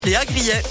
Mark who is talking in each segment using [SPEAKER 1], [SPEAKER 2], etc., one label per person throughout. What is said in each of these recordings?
[SPEAKER 1] Léa Grillet.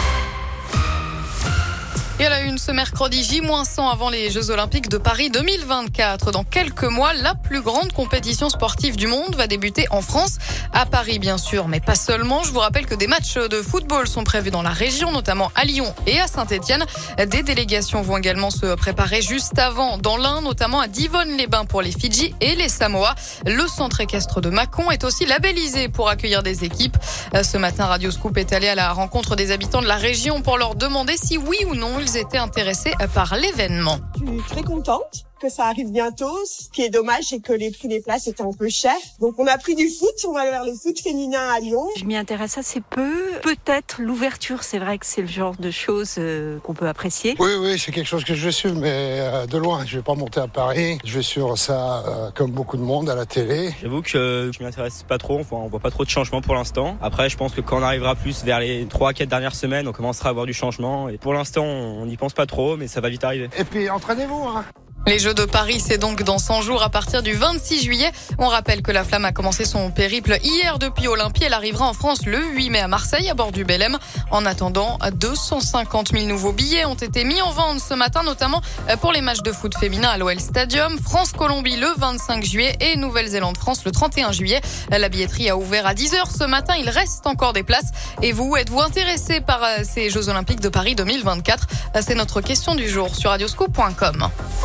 [SPEAKER 2] Et à la une ce mercredi, J-100 avant les Jeux Olympiques de Paris 2024. Dans quelques mois, la plus grande compétition sportive du monde va débuter en France, à Paris bien sûr, mais pas seulement. Je vous rappelle que des matchs de football sont prévus dans la région, notamment à Lyon et à Saint-Etienne. Des délégations vont également se préparer juste avant dans l'Ain, notamment à Divonne-les-Bains pour les Fidji et les Samoa. Le centre équestre de Mâcon est aussi labellisé pour accueillir des équipes. Ce matin, Radio Scoop est allé à la rencontre des habitants de la région pour leur demander si oui ou non ils étaient intéressés par l'événement.
[SPEAKER 3] Je suis très contente que ça arrive bientôt. Ce qui est dommage, c'est que les prix des places étaient un peu chers. Donc on a pris du foot, on va aller vers le foot féminin à Lyon.
[SPEAKER 4] Je m'y intéresse assez peu. Peut-être l'ouverture, c'est vrai que c'est le genre de choses qu'on peut apprécier.
[SPEAKER 5] Oui, c'est quelque chose que je vais suivre, mais de loin. Je vais pas monter à Paris. Je vais suivre ça comme beaucoup de monde à la télé.
[SPEAKER 6] J'avoue que je m'y intéresse pas trop. Enfin, on voit pas trop de changements pour l'instant. Après, je pense que quand on arrivera plus vers les 3-4 dernières semaines, on commencera à avoir du changement. Et pour l'instant, on n'y pense pas trop, mais ça va vite arriver.
[SPEAKER 5] Et puis, entraînez-vous, hein.
[SPEAKER 2] Les Jeux de Paris, c'est donc dans 100 jours à partir du 26 juillet. On rappelle que la flamme a commencé son périple hier depuis Olympie. Elle arrivera en France le 8 mai à Marseille à bord du Belém. En attendant, 250 000 nouveaux billets ont été mis en vente ce matin, notamment pour les matchs de foot féminin à l'OL Stadium. France-Colombie le 25 juillet et Nouvelle-Zélande-France le 31 juillet. La billetterie a ouvert à 10h ce matin. Il reste encore des places. Et vous, êtes-vous intéressé par ces Jeux Olympiques de Paris 2024 ? C'est notre question du jour sur radioscoop.com.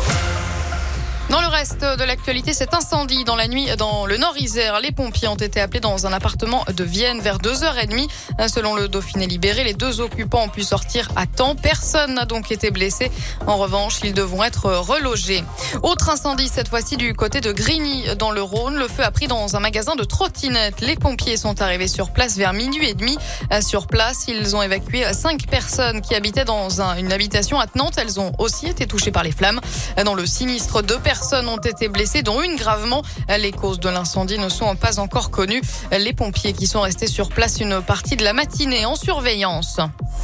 [SPEAKER 2] Dans le reste de l'actualité, cet incendie dans la nuit dans le Nord-Isère. Les pompiers ont été appelés dans un appartement de Vienne vers 2h30. Selon le Dauphiné libéré, les deux occupants ont pu sortir à temps. Personne n'a donc été blessé. En revanche, ils devront être relogés. Autre incendie, cette fois-ci du côté de Grigny dans le Rhône. Le feu a pris dans un magasin de trottinettes. Les pompiers sont arrivés sur place vers 12h30. Sur place, ils ont évacué 5 personnes qui habitaient dans une habitation attenante. Elles ont aussi été touchées par les flammes. Dans le sinistre, 2 personnes ont été blessées, dont une gravement. Les causes de l'incendie ne sont pas encore connues. Les pompiers qui sont restés sur place une partie de la matinée en surveillance.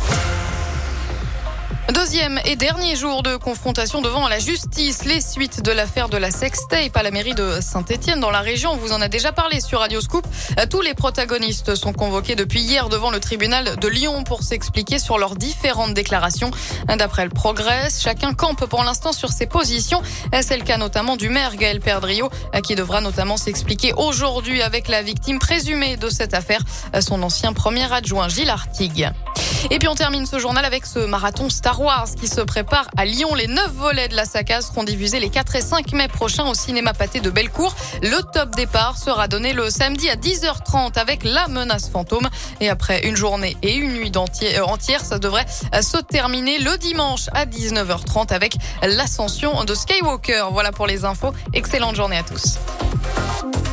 [SPEAKER 2] Deuxième et dernier jour de confrontation devant la justice. Les suites de l'affaire de la sextape à la mairie de Saint-Etienne dans la région. On vous en a déjà parlé sur Radio Scoop. Tous les protagonistes sont convoqués depuis hier devant le tribunal de Lyon pour s'expliquer sur leurs différentes déclarations. D'après le Progrès, chacun campe pour l'instant sur ses positions. C'est le cas notamment du maire Gaël Perdriau qui devra notamment s'expliquer aujourd'hui avec la victime présumée de cette affaire, son ancien premier adjoint Gilles Artigue. Et puis on termine ce journal avec ce marathon Star Wars qui se prépare à Lyon. Les 9 volets de la saga seront diffusés les 4 et 5 mai prochains au cinéma Pathé de Bellecour. Le top départ sera donné le samedi à 10h30 avec La Menace Fantôme. Et après une journée et une nuit entière, ça devrait se terminer le dimanche à 19h30 avec l'ascension de Skywalker. Voilà pour les infos. Excellente journée à tous.